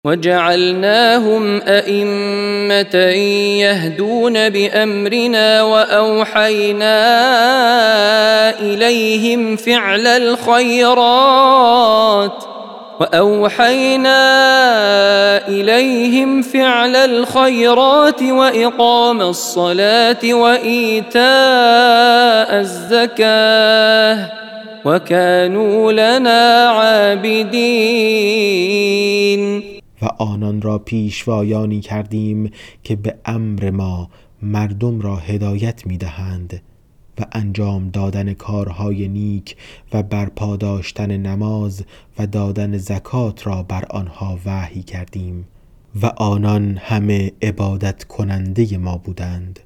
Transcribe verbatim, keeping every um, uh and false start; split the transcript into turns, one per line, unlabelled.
وجعلناهم أئمة يهدون بأمرنا وأوحينا إليهم فعل الخيرات وأوحينا إليهم فعل الخيرات وإقام الصلاة وإيتاء الزكاة وكانوا لنا عابدين.
و آنان را پیشوایانی کردیم که به امر ما مردم را هدایت می دهند و انجام دادن کارهای نیک و برپا داشتن نماز و دادن زکات را بر آنها وحی کردیم و آنان همه عبادت کننده ما بودند.